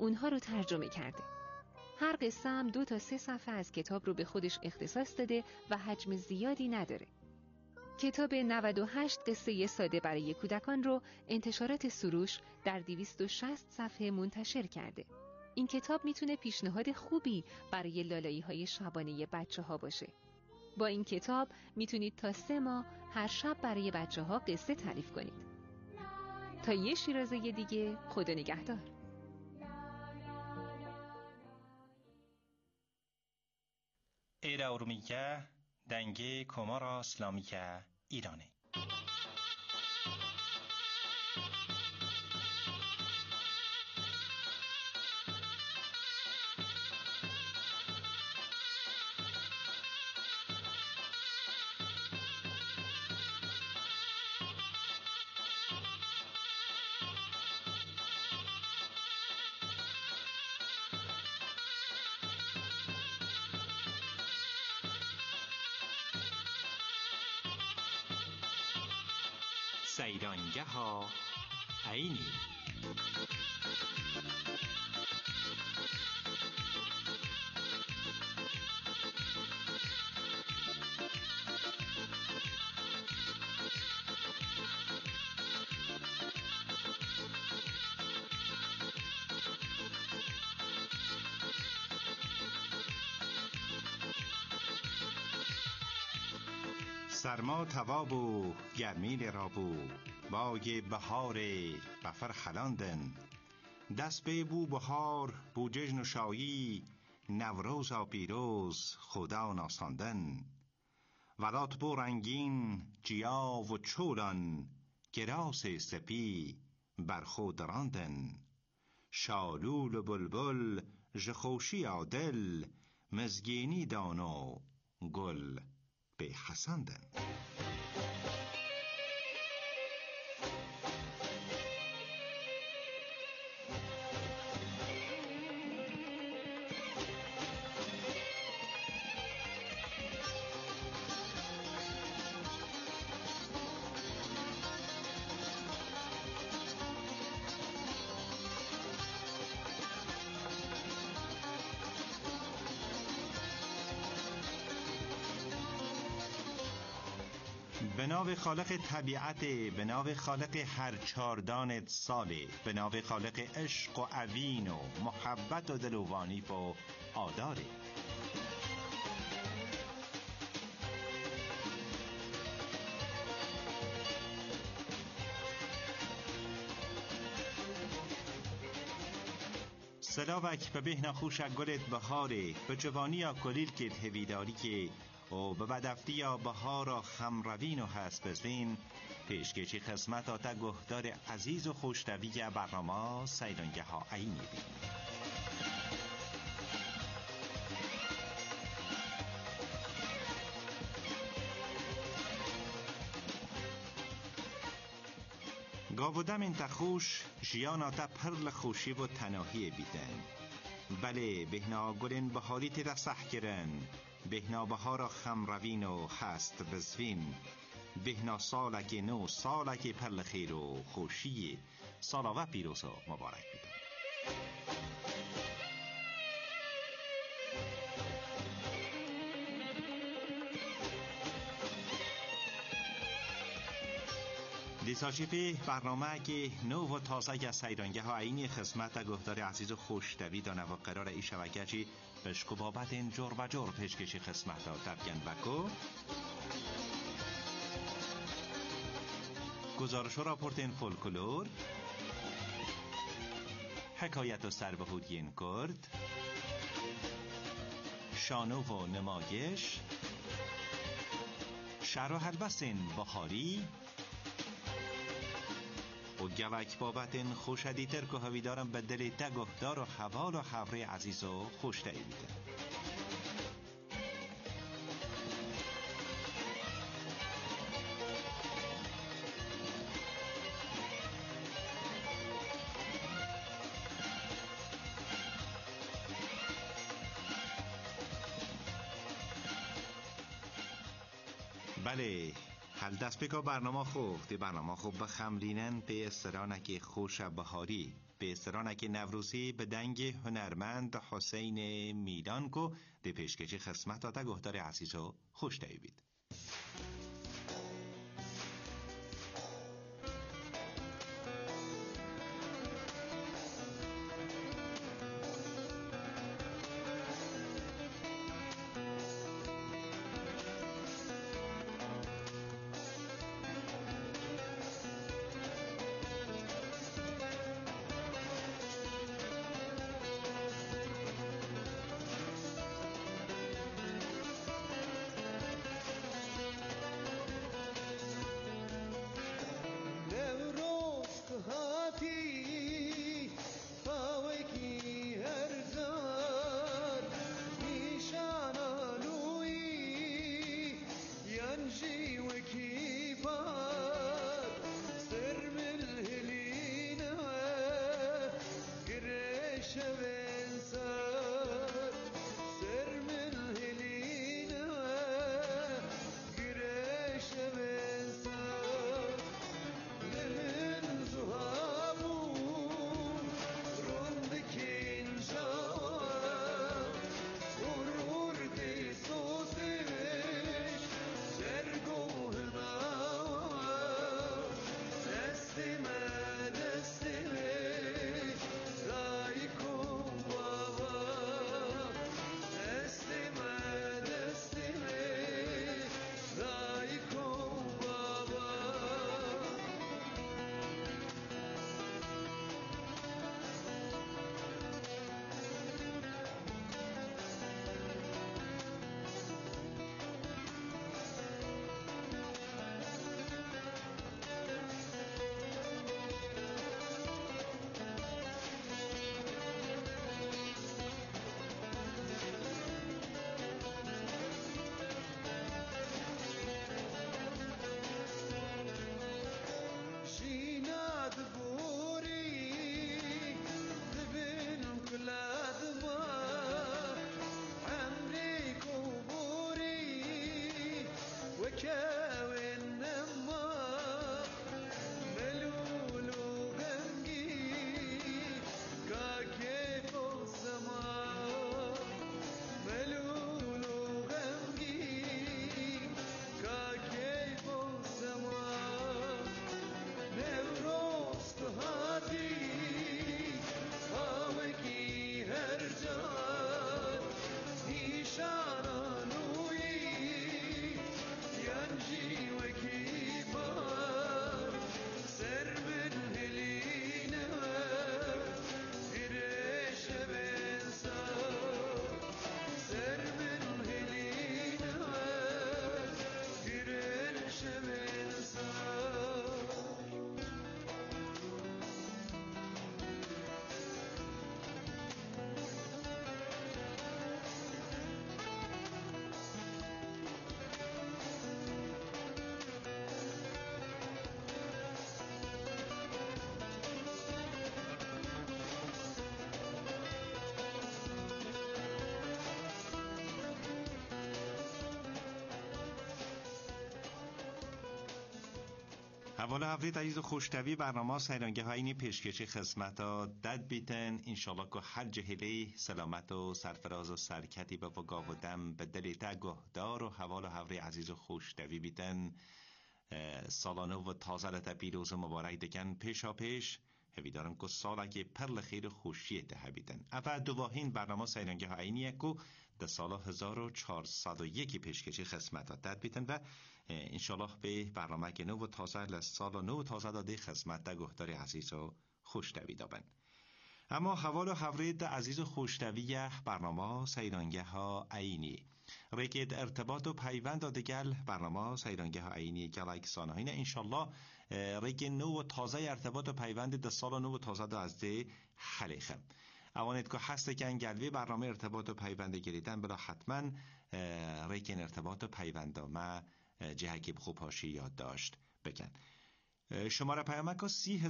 اونها رو ترجمه کرده. هر قصه هم 2 تا 3 صفحه از کتاب رو به خودش اختصاص داده و حجم زیادی نداره. کتاب 98 قصه ساده برای کودکان رو انتشارات سروش در 260 صفحه منتشر کرده. این کتاب میتونه پیشنهاد خوبی برای لالایی‌های شبانه بچه‌ها باشه. با این کتاب میتونید تا 3 ماه هر شب برای بچه‌ها قصه تعریف کنید. تا یه شیرازه دیگه، خدا نگهدار. ایرا ارومیگه دنگه کمارا اسلامیه ایرانه. سیرانگه ها عینی. سرما تواب و گرمی لرابو بای بهار بفر خلاندن دست به بو بهار بو جشن و شایی نوروز و پیروز خدا ناساندن ولات بو رنگین جیا و چولان گراس سپی بر خود راندن شالول و بلبل ژخوشی عادل مزگینی دانو گل به حسندن. به نام خالق طبیعت، به نام خالق هر چاردان ساله، به نام خالق عشق و عوین و محبت و دلوانی و آداره. سلاوک به بهنا خوشک گلت بهاره به جوانی ها کلیل کت هویداری که و به بدفتی یا بهار و خمروین و هست بزوین پیشکشی خدمت آتا گهدار عزیز و خوشتوی برنامه سیرانگه ها عینی بین. گاودم این تخوش جیان آتا پرل خوشی و تناهی بیدن بله بهنا گلین بهاری تیدا سح کرن بهنا بهارا خمروین و هست بزوین بهنا سالک نو سالک پرل خیر و خوشی سالا و پیروز و مبارک بیدن. دیساشیفی برنامه که نو و تازه از سیرانگه ها اینی خدمت گهدار عزیز و خوشتوی دانه و قرار ای شبکه‌چی بشک و بابت این جور و جور پیشکشی خدمت ها تبگن بکو گزارش و راپورت این فولکلور حکایت و سربهودی این کرد شانو و نمایش شعر و حلبس این بخاری و گوک بابت این خوشدیتر که هوی دارم به دل تگهدار و حوال و حوره عزیز و خوشتایی بیده. بله حال دست بکا برنامه خوب دی برنامه خوب بخملینن به استرانکی خوش بهاری به سرانک نوروزی به دنگ هنرمند حسین میدان کو ده پیشکشی خدمت داده گهدار عزیز و خوش دوید. حوالا هفته عزیز خوشتوی برنامه سیرانگه های پیشکشی خدمت داد بیتن انشالله که هر جهلی سلامت و سرفراز و سرکتی به وگاه و دم به دلی تگهدار و حوالا هفته عزیز خوشتوی بیتن سالانه و تازه لطه پیروز مبارک دکن پیشا پیش هویدارم که سالا که پرل خیر خوشی ده بیتن اول دواهین برنامه سیرانگه ها اینیه که در سال 1401 پیشکشی خدمت داد بیتن و انشالله به برنامه که نو و تازه لسال نو و تازه داده خدمت ده گهدار عزیز و خوشتوی دابن. اما حوال و حورید عزیز و خوشتوی برنامه سیرانگه ها اینی ریکید ارتباط و پیوند دگل برنامه سیرانگه ها اینی گلایک سانه هینه انشالله ریک نو و تازه ارتباط و پیوند ده سال نو و تازه ده از ده خلیخم اوانید که هسته که انگلوی برنامه ارتباط و پیوند گریدن بلا حتما ریکین ارتباط و پیوند ما جهکی خوب هاشی یاد داشت بکن. شماره پیامک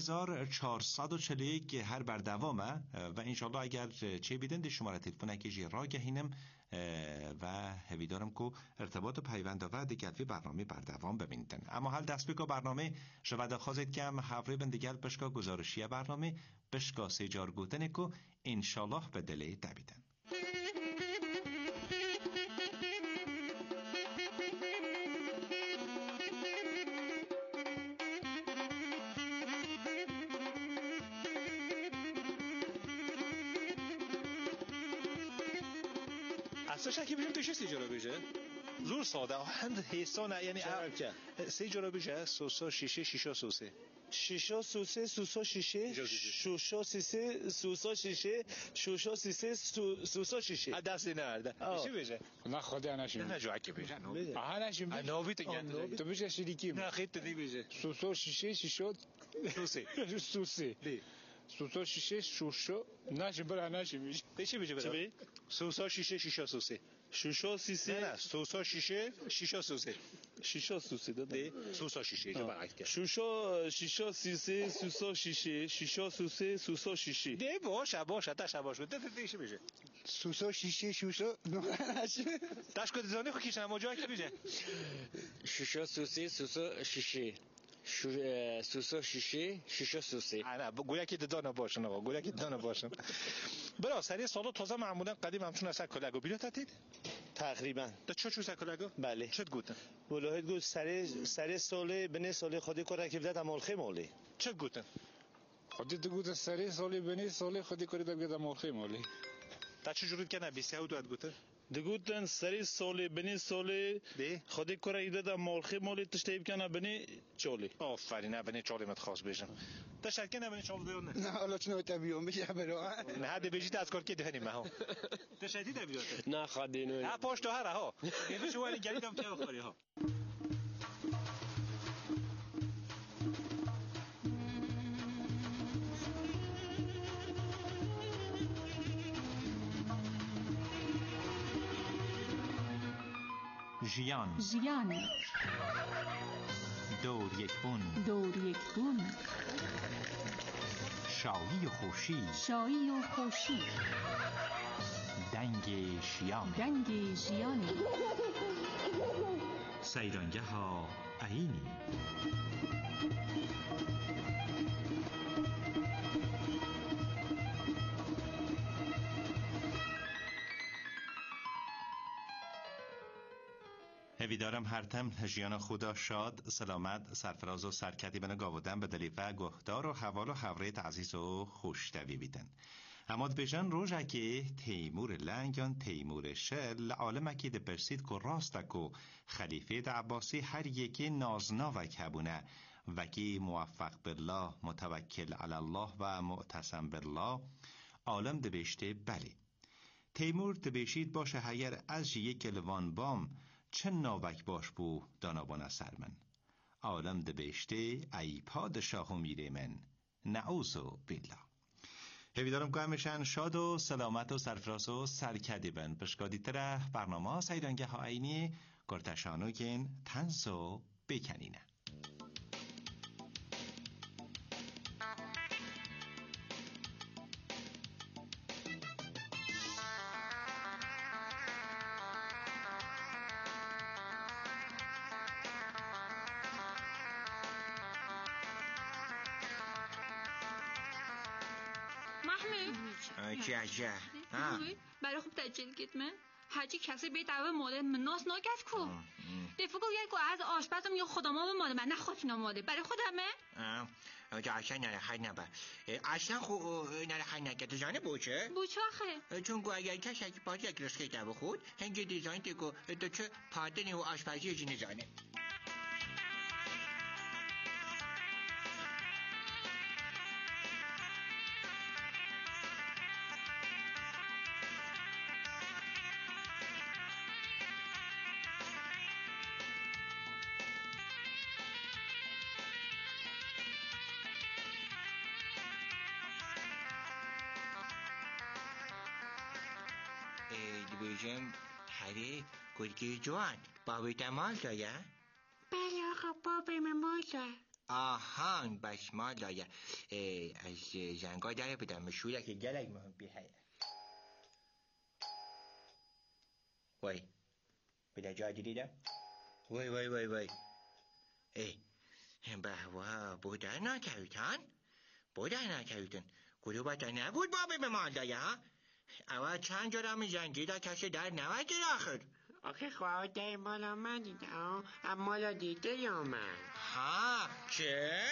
3441 هر بر دوامه و انشالله اگر چه بیدن شماره تلفن که را گهینم و هویدارم که ارتباط پیوند و دیگلوی برنامه بر دوام ببینیدن. اما حال دست بکا برنامه شود خواهید که هم حفره بندگل پشکا گزارشی برنامه بشکا سیجار گوتن کو انشالله به دلی دبیدن. اصلا که بیم توش سیجارا بیشه زور ساده هند حسانه یعنی سیجارا بیشه سوسا شیشه شیشا سوسه شیشا سوسه سوسا شیشه شوشا سیسه سوسا شیشه شوشا سیسه سوسا شیشه دست نرده چی بیشه نه خدا نشیم نه جو که بیشه آها نشیم نوبی تو بیشه شریکی نه خیلی دی بیشه سوسا شیشه شیشا سوسه سوسه سوسا شیشه شوشا نشیم برای نشیم چی بیشه برای سوسا شیشه شیشا سوسه شوشا سیسه نه سوسا شیشه شیشا سوسه شیشا سوسه داده سوسا شیشه جو برعکس کرد شوشا شیشا سیسه سوسا شیشه شیشا سوسه سوسا شیشه ده باشه تشابه ده چی بیشه سوسا شیشه شوشا نشیم داش کد زانی خو کیشن ماجرا کی بیشه شوشا سوسه سوسا شیشه سوسا شیشه شیشا سوسه نه گویا که دانا باشن آقا گویا که دانا باشن برا سری سالو تازه معمولا قدیم همچون از کلاگو بیرو تاتید تقریبا دا چه سکلاگو بله چت گوتن ولایت گوت سری سال بنی سال خودی کار کردت امالخه مالی چت گوتن خودی تو گوت سری سالی بنی سالی خودی کاری تو گذاشت امالخه مالی تا چه جوری کنه 22 داد گوتن دگوتن سری سال بنی سال خودی کار کردت امالخه مالی تشتیب کنه بنی چالی آفرین بنی چالی مت خاص بشم تا شرکه نه بنی چالی دیونه نه حالا چنو تبیون بشه برا نه هده بجید از کار که دهنیم ها تا شدید بیاته نه خدینو نه پشت هر ها دیگه شو ولی گریدم که بخوری ها ژیان دور یک بون شایی و خوشی دنگ ژیان سیرانگه ها عینی هویدارم هر تم ژیان خدا شاد سلامت سرفراز و سرکتی بنا گاودن به دلیفه گهدار و حوال و حوریت عزیز و خوشتوی بیدن اما بجان روژه که تیمور لنگان تیمور شل عالمکی ده برسید که راستک و خلیفه ده عباسی هر یکی نازنا و کبونه وکی موفق بالله متوکل علی الله و معتصم بالله عالم ده بشته بله تیمور ده بشید باشه هیر از یک لوان بام چه ناوک باش بو دانابان سر من عالم ده بشته ای پادشاه میره من نعوذ بالله هویدارم که همیشن شاد و سلامت و سرفراز و سرکدی بن پشکادی تره برنامه سیرانگه ها اینی گرتشانو گین تنز و بکنینه چه برای خوب تجلیل گید من هرچی کسی به دعوه ماله مناس ناگفت کو دفعه یک از آشپزم یا خداما به ماله من نه خاطینا ماله برای خودمه اصلا نرخی نبر اصلا خو نرخی نکرد زنه بوچه آخه چون گو اگر کسی اگه پاتی اگه رسکه دعوه خود هنگه دیزاین دیگو دو چه پادنی و آشپزی جینه زنه بیشم هره گرگه جوان بابت مال دایه؟ بله آقا بابم مال دایه آهان بس مال دایه از زنگا داره بدم مشوره که گلگ مهم بیهیه وای بده جا دیدم وای بهوا بودن نکردن کدو باتا نبود بابی به مال دایه ها؟ اول چند جرم زنجیر را کسی در نوید آخر. آخه خواهد در مالا من دیدم مالا دیده یا من. ها چه؟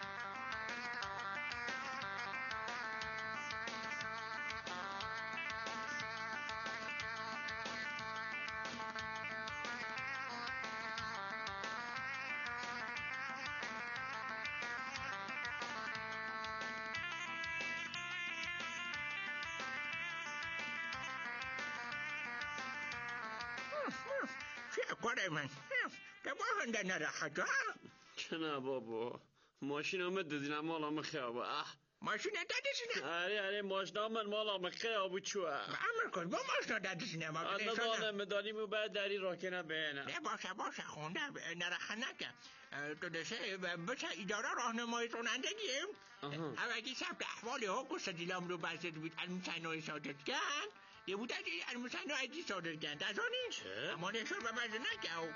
کاره من دباهن در نراحت ها؟ چنا بابا ماشین آمد دادینم مالا خیابه. ماشین دادشینه؟ آره ماشین آمد مالا خیابه چوه امر کن با ماشین دادشینه ما کنه شانه مدانیمو باید داری راکنه بینه نه باشه خونده نراحت نکه تو دشه بچه اداره راهنمایی رانندگیم اگه ثبت احوال حقوق دیلام رو بسید بود المسنوی صادر کن یه بود از المسنو عجی صادر کن دازانی؟ چه؟ اما نشون به بزه نکه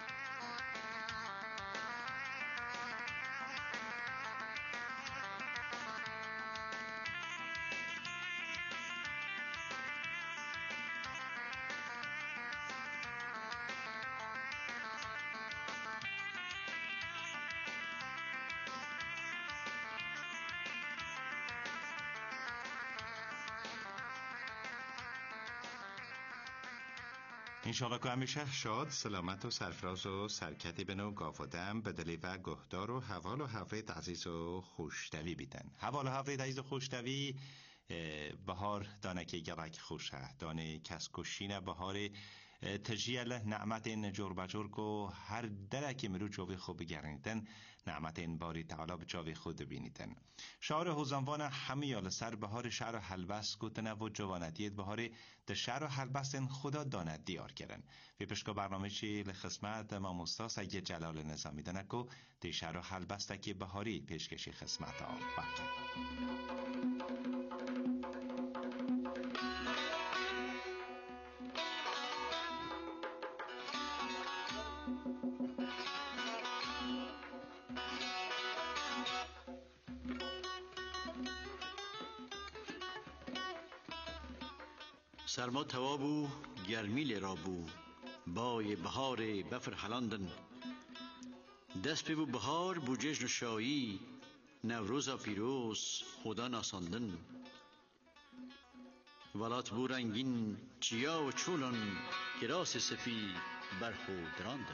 انشاءالله که همیشه شاد سلامت و سرفراز و سرکتی بنو گاودم بدلی و گهدار و حوال و حفظ عزیز و خوشتوی بیدن. حوال و حفظ عزیز و خوشتوی بهار دانه که گرک خوشه دانه کس کشینه بهار تجیل نعمت این جور بجور و هر درکی مرو جوی خوب بگرنیدن نعمت این باری تعالی به جوی خود بینیدن. شعر حوزنوان همیال سر بهار شعر و حلبس گوتنه و جوانتیت بهار ده شعر و حلبس این خدا داند دیار کرن. و پشکا برنامه چی لخصمت ما مستاس اگه جلال نظامی دنکو ده شعر و حلبس تکی بهاری پیشکشی خصمت ها بکن. سرما توابو گرمی لرابو بای بهار بفر حلاندن دست ببو بهار بو جشن و شایی نوروز پیروز خدا ناساندن ولات بو رنگین چیا و چولن گراس سفید برخو دراندن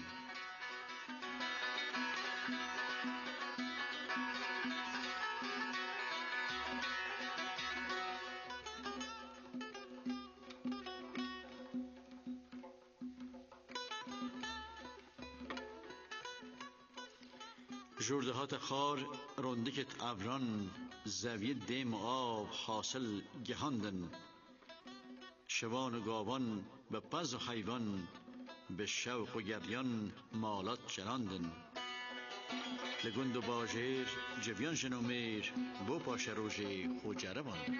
جردهات خار رندکت ابران زویه دیم و آب حاصل گهاندن شوان و گاوان به پز و حیوان به شوق و گریان مالات چراندن لگند و باجر جویان شنومیر بو پاش روژه خوجره باندن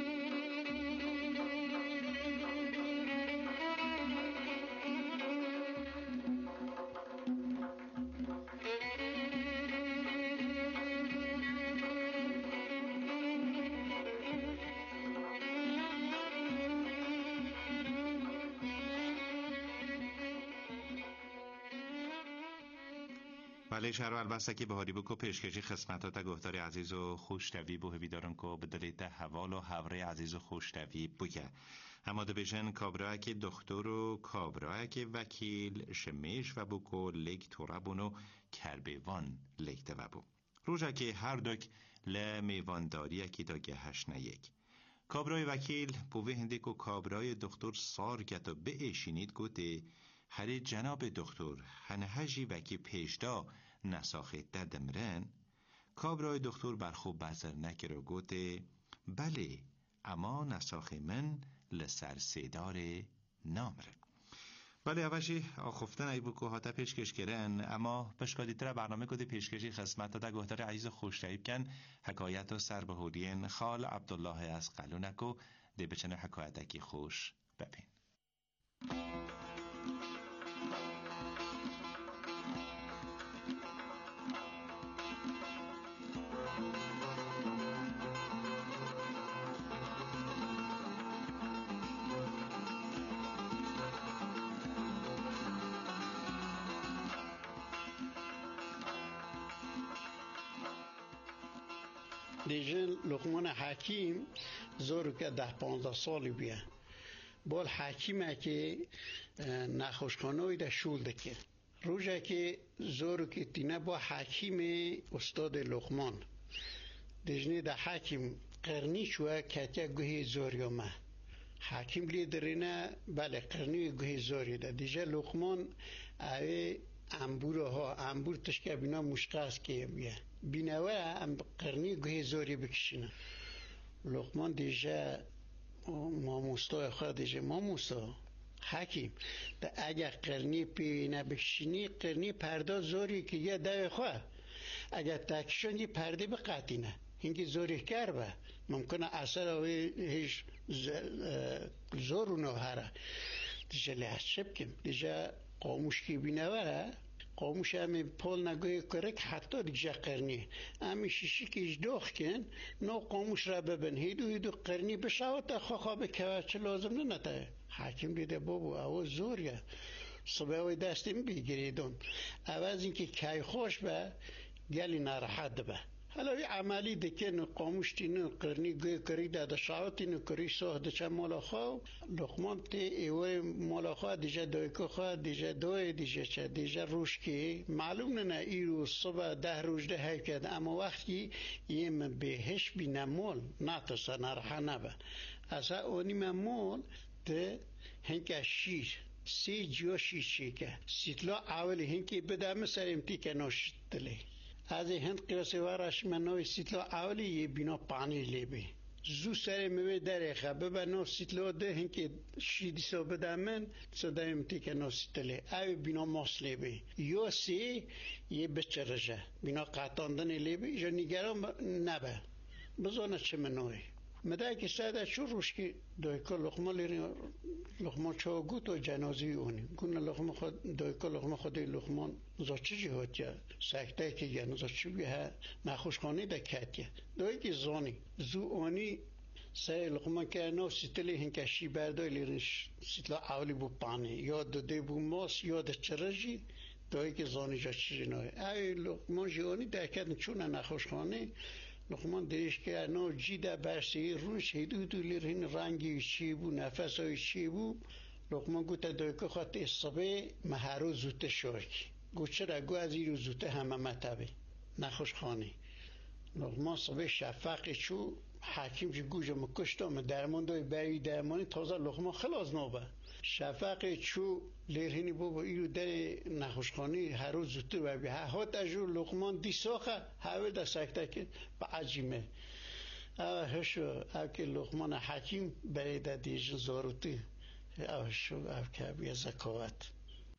بله شهر و البسته که بهاری بکو پیشکشی خسمتات گهدار عزیز و خوشتوی بو هویدارن که بدلیت حوال و حوره عزیز و خوشتوی بوگه اما ده بیشن کابرای که دکتر و کابرای که وکیل شمیش و بکو لیک توربونو کربیوان لیکته و بو روژه که هر دک لمیوانداری که دا گهش نیک کابرای وکیل بوه هنده که کابرای دکتر سار گتا به ایشینید گوته هر جناب دکتر هنهجی وکی پیشدا نساخه ددمرن کابرای دکتر برخوب بزر نکر و گوته بله اما نساخه من لسر سیدار نامره بله اوشی آخفتن ای بکو هاتا پیشکش کرن اما بشکادی تر برنامه کده پیشکشی خسمت تا گهدار عزیز خوش تایب کن حکایت و سربهودین خال عبدالله از قلونکو ده بچنه حکایتکی خوش ببین دیجه لقمان حکیم زورو که 10-15 سالی بیا بال حکیمه که نخوشخانه‌ای در شول دکه روزه که زورو که تینه با حکیم استاد لقمان دیجنه در حکیم قرنی شوه که گوهی زوریومه حکیم لیدرینه بله قرنی گوهی زوری ده دیجه لقمان اوه انبور تشکه بینا مشقه است که بیه بینوه قرنی گوهی زوری بکشینه لقمان دیجه ماموستا خواه دیجه ماموستا حکیم ده اگر قرنی پی نبکشینی قرنی پرده زوری که یه ده خواه اگر تکشن یه پرده بقاتینه هنگی زوری کر با ممکنه اثر اوی هیچ زورو نوهره دیجه لحشب کم دیجه قاموش که بینوه قاموش همین پول نگوی کرک حتی دیگه قرنی همین شیشی که ایش دوخ کن نو قاموش را ببین هیدو قرنی بشاوت خواه بکوه چه لازم ننده حاکم دیده بابا او زوریه صبح وی دستیم بگیریدون عوض اینکه که خوش به گلی نراحت به حالا عملی دکن قاموش تینو قرنی گوی کری داده شاوتی نو کری سوه دچه مالا خواه لقمان تی ایوه مالا خواه دیجه دویکو خواه دیجه دوی دیجه چه دیجه روش که معلوم نه ایرو صبح 10 روز ده هی کرد اما وقتی یم بهش بی نمول نتوسا نرحه نبه اصلا اونی ممول ده هنگه شیر سی جو شیشه که سیتلا اولی هنگی بدم سر امتی که نوشتلی از هند قیاسی وارش منوی سیتلا اولی یه بینا پانی لیبی زو سر میوه داره خبه به نو سیتلا ده هنگی شیدی سو بدمن صدا امتی که نو سیتلی اوی بینا ماس لیبی یا سی یه بچه رجه بینا قطاندن لیبی یا نگران نبه بزانه چه منوی مده که ساده چو روش که دویکا لقمه لیرین لقمه چا گو تو جنازی اونی گونه لقمه خود دویکا لقمه خودی لقمان نزا چی جهات یا سکته که یا نزا چی بیه نخوشخانه ده کت یا دوی که زانی زو اونی سه لقمه که نو سیتلی هنکشی بردای لیرین سیتلا اولی بو پانی یا ده بو ماس یا ده چرجی دوی که زانی جا چی جنای ای لقمه جوانی ده کت چونه نخوشخانه لقمان دیش که نو جیده برسی روش هیدو لیرین رنگی چی بو نفس های چی بو لقمان گو تا دویکو خواهد اصابه مهارو زوته شوکی گو چرا گو از ایرو زوته همه مطبه نخوش خانه لقمان صبح شفقی چو حکیم چه گوشو مکشتم درمان دوی بری درمانی تازه لقمان خلاص نوبه شفقی چو لیرینی بابا ایرو در نخوشخانه هر روز زودتر ببی ها تجرو لقمان دی ساخه هاول در سکته که با عجیمه هشو او که لقمان حکیم برای در دیجن زاروتی هشو او که بیا زکاوت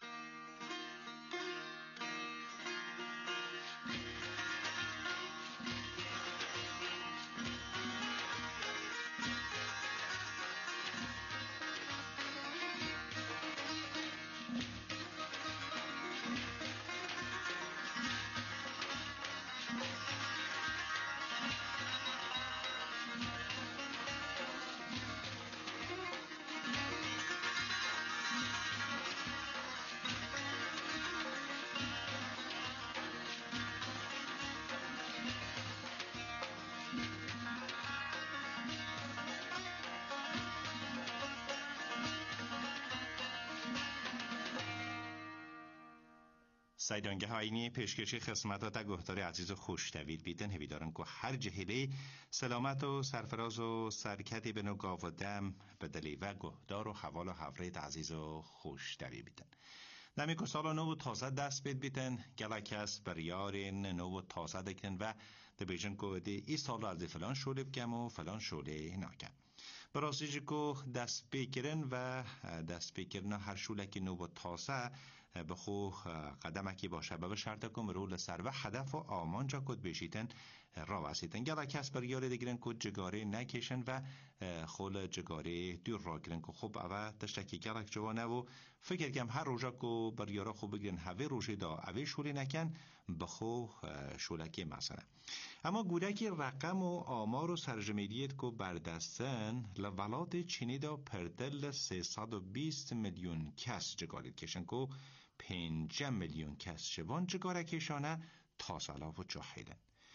سایدانگه هاینی پیشکشی خسمت تا گهدار عزیز و خوشتوید بیدن هویدارن که هر جهیلی سلامت و سرفراز و سرکتی بنو گاو و دم بدلی و گهدار و حوال و حورید عزیز و خوشتوید بیدن نمی که سال نو و تازه دست بید بیدن گلکس بریارین نو و تازه دکن و دبیجن که دی ای سال از فلان شوله بگم و فلان شوله ناکم براستی که دست بگیرن و دست بگیرن هر شوله که نو و تازه به خو قدمکی باشه به شرط کم رول سر و هدف و آمان جا کد بشیتن را وسیتن گلا کس بر یاره دیگرن کد جگاره نکشن و خول جگاره دور را گرن که خوب اوه تشتکی گلک جوانه و فکر کم هر روژا که بر یاره خوب بگیرن هوه روژه دا اوه شولی نکن به خو شولکی مثلا اما گودکی رقم و آمار و سرجمیدیت که بردستن لولاد چینی دا پردل 320 میلیون کس جگارید کشن که 5 میلیون کس شوان جگاره کشانه تا سالا و جاهیلن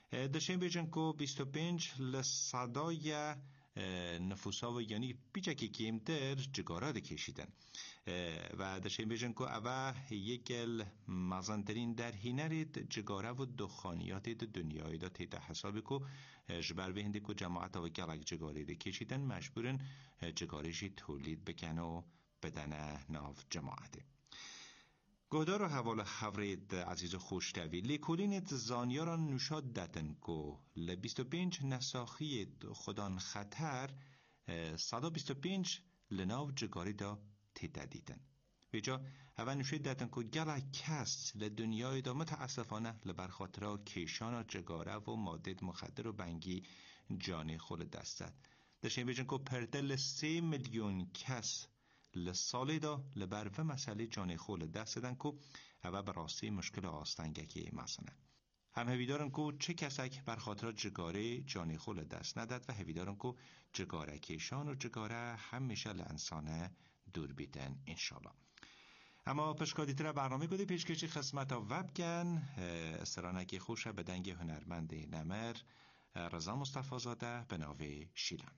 دشین بیجن که 25 لصدای نفوسا و یعنی پیچکی کمتر جگارا ده کشیدن و دشین بیجن که اوه یکل مزندرین در هینرید جگاره و دخانیات دنیای دا تیتا حسابی که جبر بهنده که جماعت و گلک جگاری ده کشیدن مجبورن جگاریشی تولید بکن و بدن ناف جماعته. گهدار و حوال حورید عزیز و خوشتوی لیکولینت زانیاران نوشاد دتن که ل25 نساخی خودان خطر 125 لناو جگاری دا تیتا دیدن ویجا اول نوشید دتن که گله کس لدنیای دا متاسفانه لبرخاطرها کیشان جگاره و مادد مخدر و بنگی جانی خود دستد داشتیم بیجن که پردل 3 میلیون کس لسالی دا لبر و مسئله جانی خول دست دن که اوه براستی مشکل آستنگه که مثلا هم هویدارن که چه کسک بر خاطر جگاره جانی خول دست ندد و هویدارن که جگاره کشان و جگاره همیشه لانسانه دور بیتن انشالله. اما پشکادیتر برنامه گوده پیشکشی خسمت ها وبگن سرانکی خوش به دنگ هنرمند نمر رضا مصطفی زاده به ناوه شیلان.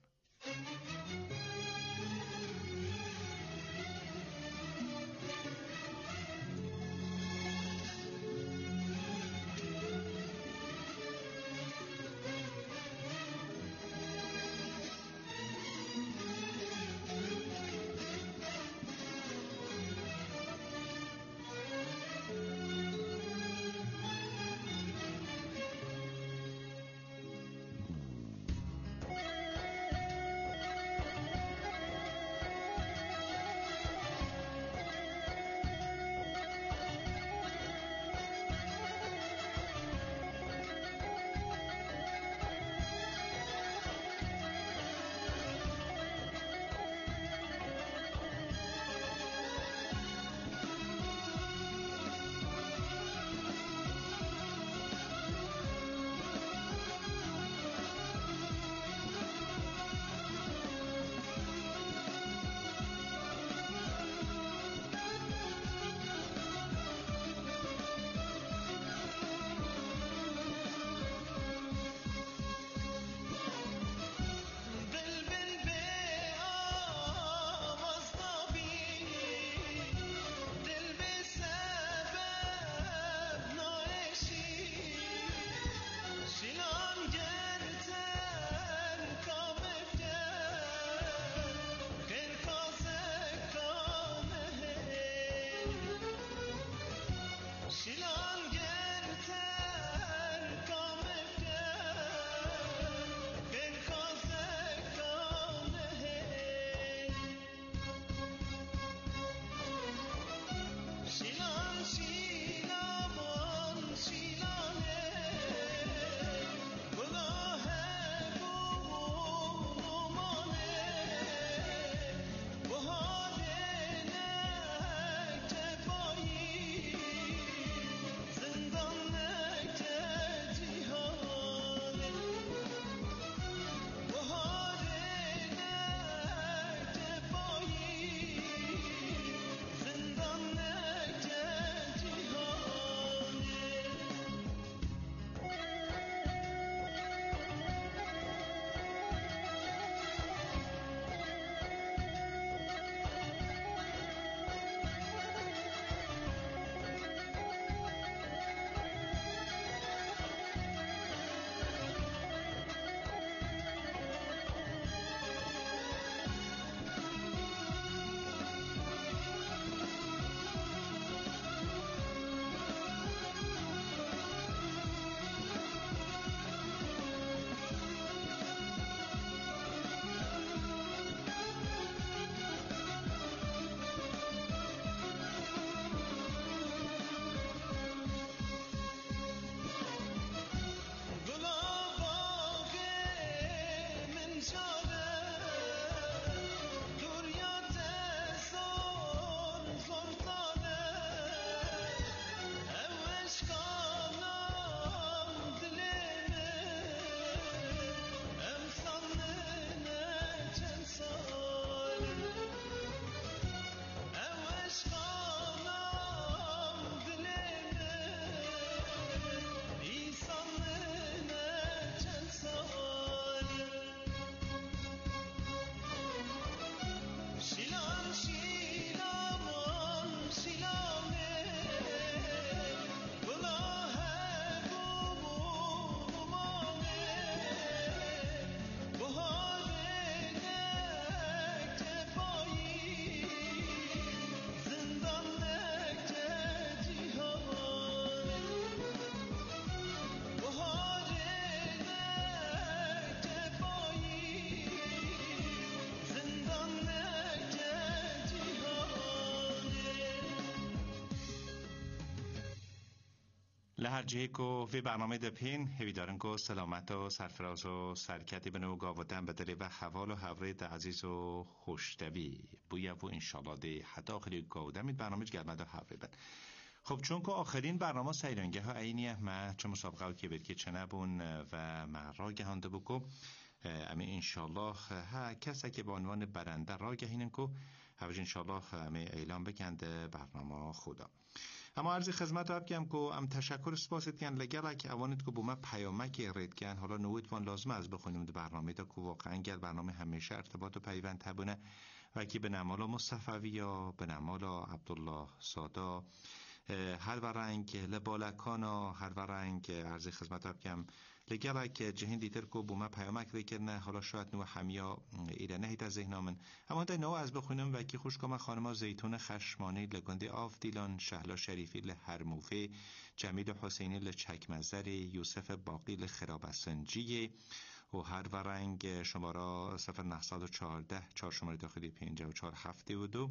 لهر جهه کو وی برنامه دپین هویدارن کو سلامت و سرفراز و سرکتی بنو گاودن بدلی و حوال و حورید عزیز و خوشتوی بویا و انشالله دی حتی آخری گاودن برنامه گرمد و حوری بند. خب چون که آخرین برنامه سیرانگه ها اینیه ما چه مسابقه ها که برکی چه نبون و ما را گهانده بکو امی انشالله ها کسی که به عنوان برنده را گهینن کو هفت انشالله امی اعلام بکنده برنامه خودا. اما عرض خدمت ها بگم که ام تشکر سپاست کن لگل که اوانید که بومه پیامک رید کن حالا نوید وان لازم از بخونیم در برنامه دا که واقعا گل برنامه همیشه ارتباط و پیوند تبونه و که به نمالا مصطفی یا به نمالا عبدالله سادا هر ورنگ لبالکانا هر ورنگ عرض خدمت ها بگم لگل که جهین دیتر که بومه پیامک رید کرنه حالا شاید نو همیا ایره نهید از ذهنامن اما دا نو از بخونیم و که خوش کما خانما زیتون خشمانی لگنده آف دیلان شهلا شریفی لحرموفه جمیل حسینی لچکمزر یوسف باقی لخرابسنجی و هر ورنگ شماره 0914 4 شماره داخلی 5472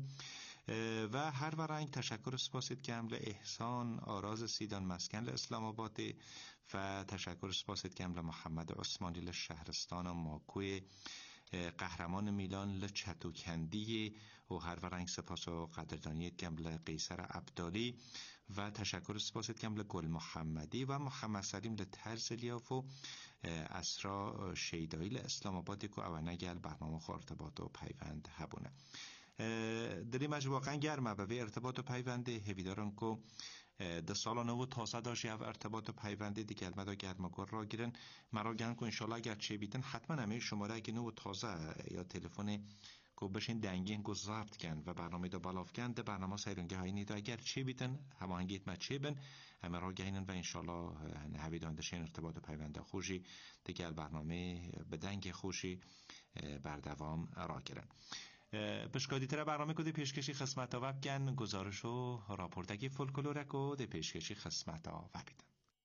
و هر ورنگ تشکر سپاسید کم احسان آراز سیدان مسکن اسلام آباد و تشکر سپاسید کم محمد عثمانی لشهرستان و ماکوی قهرمان میلان لچتوکندی و هر ورنگ سپاس و قدردانی کم لقیصر عبدالی و تشکر سپاسید کم لگل محمدی و محمد سلیم لترزلیاف و اسرا شیدایی اسلام آبادی که اوانه گل برنامه خو ارتباط و پیوند هبونه دلی مجب واقعا گرمه و ارتباط و پیونده هویدارن که ده سال نو تازه داشتی او ارتباط و پیونده دیگه المدا گرمگور را گیرن مرا گرن که انشالله اگر چه بیدن حتما همه شماره اگه نو تازه یا تلفن که بشین دنگین که ضبط کن و برنامه دا بلاف کن ده برنامه سیرونگه هایی نیده اگر چه بیدن هماهنگیت ما چه بین همه را گهینن و انشالله هویداندشین ارتباط و پیونده خوشی دیگه برنامه به دنگ خوشی بردوام را گیرن پشکادی تر برنامه که ده پیشکشی خسمت ها وبگن گزارش و راپورتگی فولکلورک و ده پیشکشی خسمت ها وبیدن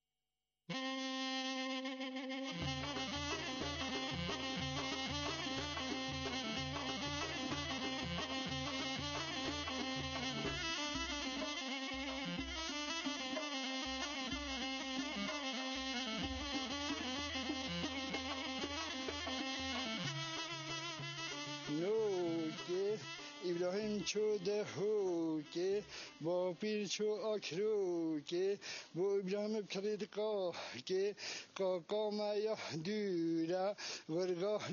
ابراهیم چو دهو که با پیر چو آکرو که با ابراهیم کرد قاه که قاقا میا دوره ورگاه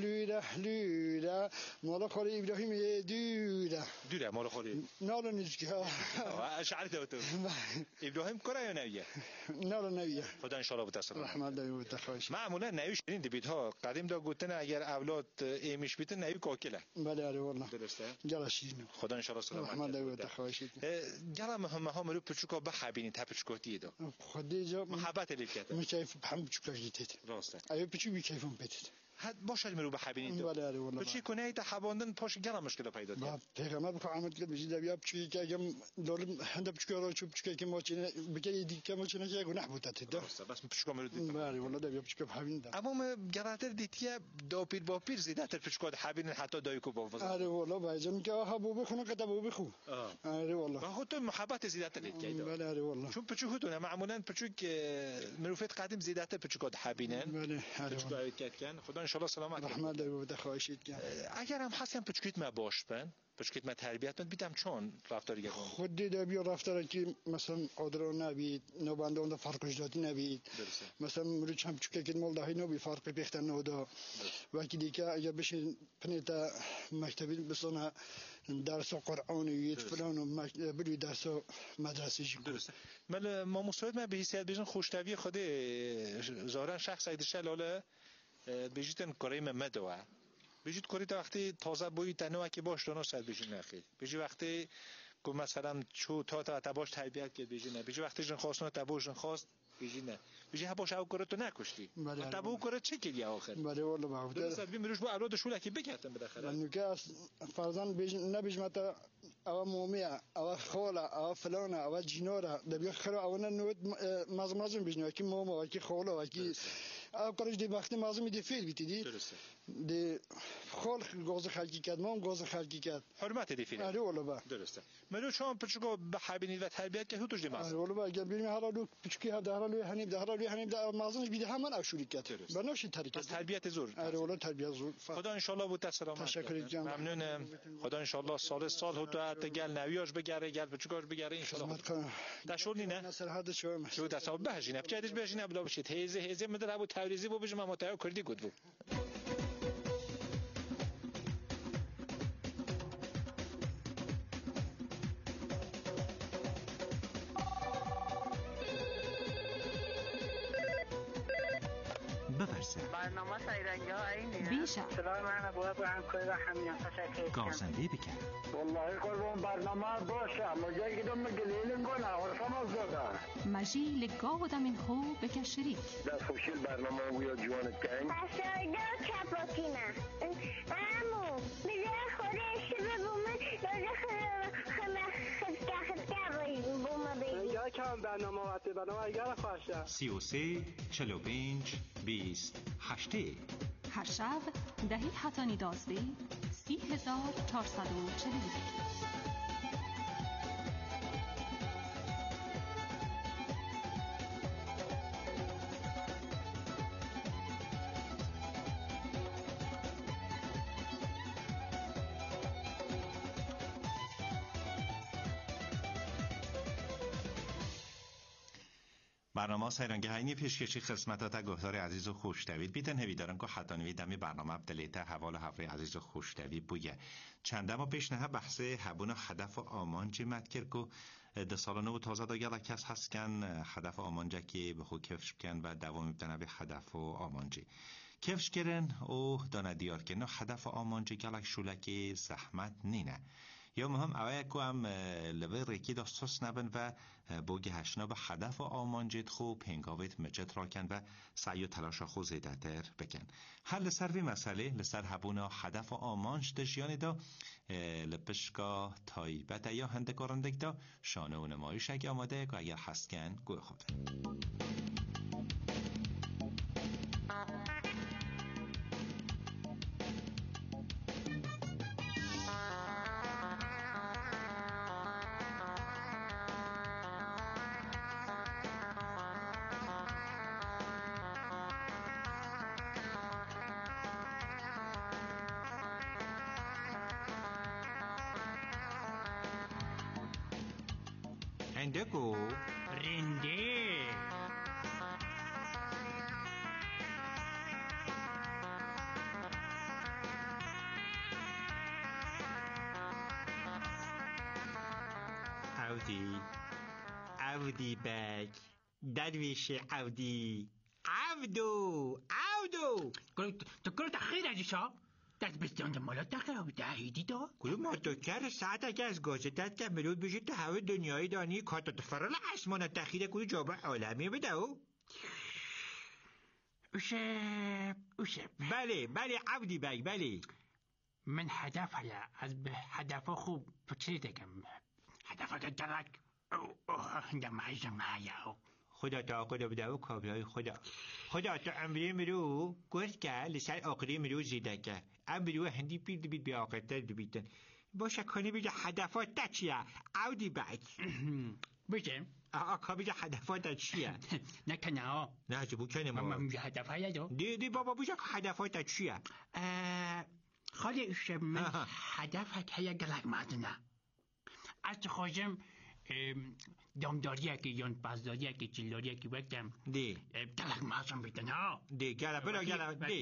لوره مالا خالی ابراهیم دوره مالا خالی نالا نجگه اشعری دوتو ابراهیم کره یا نویه نالا نویه خدا انشالله بتسلم رحمت داری بتخواهش معمولا نویش این دبیدها قدیم دا گوتن اگر اولاد ایمیش بیتن نوی کاکله بله اره والله درسته جلاشین خدا انشالله سلامت رحمت داری بتخواهش گلا مهم ها مرو پچوکا بخبینی تا پچوکاتی دو خودی جا محبت لیکته میکیف هم پچوکا گیتید راسته ایو پچو میکیفم بدید حد باشه مرو بخبینی دو بله اره والله پچی کنه ایت حواندن پاش گلا مشکل پیدا کرد پیغمبر بخوامد که بجید بیا پچوکی که اگه دارم هند پچوکا را چوب پچوکی که ماچینه بگی دیگه ماچینه که گناه بودت ده راسته بس پچوکا مرو دید بله والله بیا پچوکا بخبین ده اما گلاتر دیتیه دو پیر با پیر زیده تر پچوکا حبین حتی دایکو با وزن اره والله باید که ها بو بخونه که بو بخو اره والله خود تو محبت زیده تر لیکیده بله اره والله چون پچوکو دونه معمولا پچوک مروفت قدیم زیده تر پچوکا حبینن بله اره پچوکا ایت کن خدا ان شاء الله سلامت رحمت داری بوده خواهشید کن اگر هم هستیم پچوکیت ما باش بن پچوکیت ما تربیت بند بیدم چون رفتاری گفتم خود دیده بیا رفتاری که مثلا آدرو نبید نوبنده اون فرق جداتی نبید مثلا مرو چند پچوکه که مال دهی نبی فرق بیختن نودا وقتی دیگه اگر بشین پنیتا مکتبی بسونه درس قرآنی فلان و بری درس مدرسه جی درسته من ما مساعد من به حیثیت بیشتر خوشتوی خود ظاهرا شخص ایدش لاله بیشتر کاری ممدوه بیشتر کاری تا وقتی تازه بوی تنوع که باش دانو سر بیشتر نخی بیشتر وقتی که مثلا چو تا باش تربیت کرد بیشتر نه بیشتر وقتی جن خواستن تباش جن خواست بیشتر نه بیشتر ها باش او کارت تو نکشتی تباو کارت چه کردی آخر بله والله باود درست بیمیروش با اولاد شوله که بگردن بداخله من که فرزند بیش نبیشمت او مومیه او خاله او فلانه او جناره دبی خرا او نه مازم بیشنه کی موما کی خاله کی او کارش دی وقتی مازم دی فیل بیتی دی دی خال گاز خلقی کرد ما گاز خلقی کرد حرمت دی فیلم آره والا با درسته منو چون پچگو به حبینید و تربیت که تو دیماس آره والا با اگر بریم هر حالو پچکی هر حالو هنیم در مازن بیده همون اشوری کرد بناش ترکیب تربیت زور آره والا تربیت زور خدا ان شاء الله بود سلامت تشکر جان ممنونم خدا ان شاء الله سال تو تا گل نویاش بگره گل پچگوش بگره ان شاء الله دشورنی نه نصر شو شو دسا بهجین بچه‌دش بهجین بلا بشه هزه مدر ابو توریزی بو بجم ما تا کردی گود بو برنامه سیرنگی ها اینه بیشتر سلام من باید با همکاری و همیان تشکر گازنده بکن والله قربان برنامه باشه مجایی که دم گلیلن گونه عرفم از داده مجی لگاه دمین خوب بکن شریک دست خوشیل برنامه بویا جوانت کنگ بسایده و کپاتینه امو بیده خودش ببومه داده خدکه بومه بگی یا که هم برنامه وقتی برنامه اگر خواشته 33 45 20 8 هر شب دهی حتانی 11 30,441 برنامه سیرانگی هایینی پیشکشی خدمتات گفتار عزیز و خوشتوید بیتن هویدارن که حتانوی دمی برنامه بدلیته حوال هفره عزیز و خوشتوی بویه چنده ما پیش نه بحث هبون هدف آمانجی مدکر که ده سال نو تازه دا گله کس هست کن هدف آمانجه که به خود کفش کن و دوام میبتنه به هدف آمانجی کفش کرن او دانه دیار کن هدف آمانجی گله شولکی زحمت نینه یا مهم اوه که هم لبه ریکی دا سوس نبن و بوگی هشنا به هدف آمانجید خوب پینگاویت مجد را کن و سعی و تلاش خود زیده تر بکن هر لسر وی مسئله لسر هبونا هدف آمانج دجیانی دا لپشگاه تایبت یا هندگارندگ دا شانه و نمایش اگه آماده که اگر هست کن گوه خود اندکو رنده عودی بک درویش عودی عودو تو کلو تخیر ازیشا دست بستانده مالا تخیر دهیدی دا کلو ماتوکر ساعت اگه از گازتت که ملود بشه تو هوا دنیای دانی کاتا فرال اسمان تخیره کلو جابه عالمی بده او اوشه بله عودی بک بله من هدف هیا از به هدف خوب پچه دکم هدف اگه درک خدا تا خدا بده و کابلای خدا تا امری مرو گوش که لسر آقری مرو زیده که امرو هندی بید بی آقرتر بیتن باشه کنی بیده هدفات تا چیه عودی بک بشه آقا بیده هدفات تا چیه نکنه ها نه جبو کنه ما هدف های دو دی بابا بیده هدفات تا چیه خالی ایشه من هدف های گلک مدنه از خواهشم دامداریه که یان بازداریه که چیلاریه که وقتم دی دلق مازم بیتن ها دی گله برا دی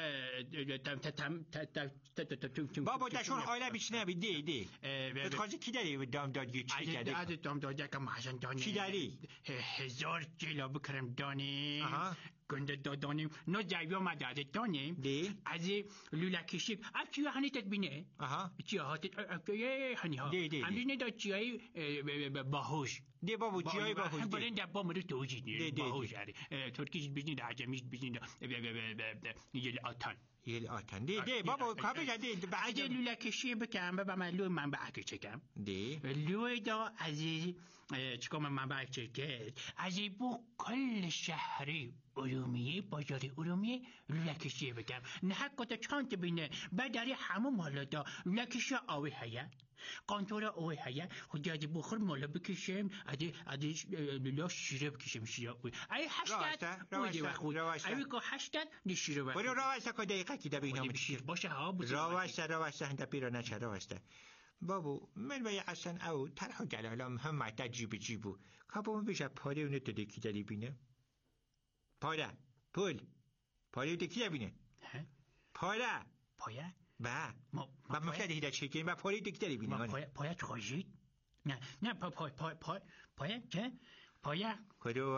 بابا دشون آیله بیش نبی دی بتخواهی کی داری دامداری چی کردی از دامداری که محسن دانی چی داری 1000 کیلو بکرم دانی گنده دادانیم نو جایبی آمده از دانیم دی از لولکشی از چیه هنی تدبینه چیه ها هنی ها هنی ندا چیه باهوش دی بابا چیه باهوش دی برین دبا مرو توجید باهوش ترکیش بیشنید عجمیش بیشنید یل آتان یه آتن ده بابا کابه جدی اگه لوله کشی بکم ببا من لوی من به چکم ده لوی دا از چکم من به چکم از بو کل شهری ارومیه بازاری ارومیه لوله کشی بکم نه حقا تا چانت بینه بداری همون حالا دا لوله کشی آوی هیا قانطور آوی هیا خودی از بخور مالا بکشم از لوله شیره بکشم شیره اوی ای هشتد ای که هشتد نشیره بکشم برو رواسته که دقیقه کی دبی اینا بشیر باشه ها رواسته هنده پیرا نچه رواسته بابو من باید اصلا او طرح گلالام هم مدد جیبو کابو من بیشه پاره اونه تو دکی داری بینه پاره پول پاره دکی داری بینه پاره با ما خیلی هیده چکیم و پاره دکی داری بینه پاره تخواجید نه پاره چه پاره کدو